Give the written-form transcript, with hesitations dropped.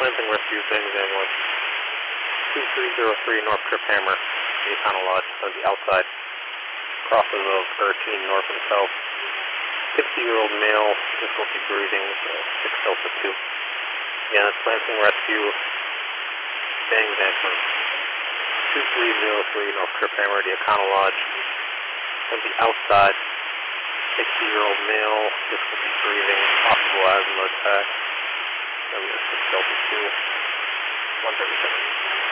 Lansing Rescue, Bang Bang 2303 North Trip Hammer, the Econo Lodge, on the outside. Crosses of Hurricane North and South. 60-year-old male, difficulty breathing, 6 Delta 2. Yeah, that's Lansing Rescue, Bang Bang 2303 North Trip Hammer, the Econo Lodge, on the outside. 60-year-old male, difficulty breathing, possible asthma attack. 6 Delta 2, 137.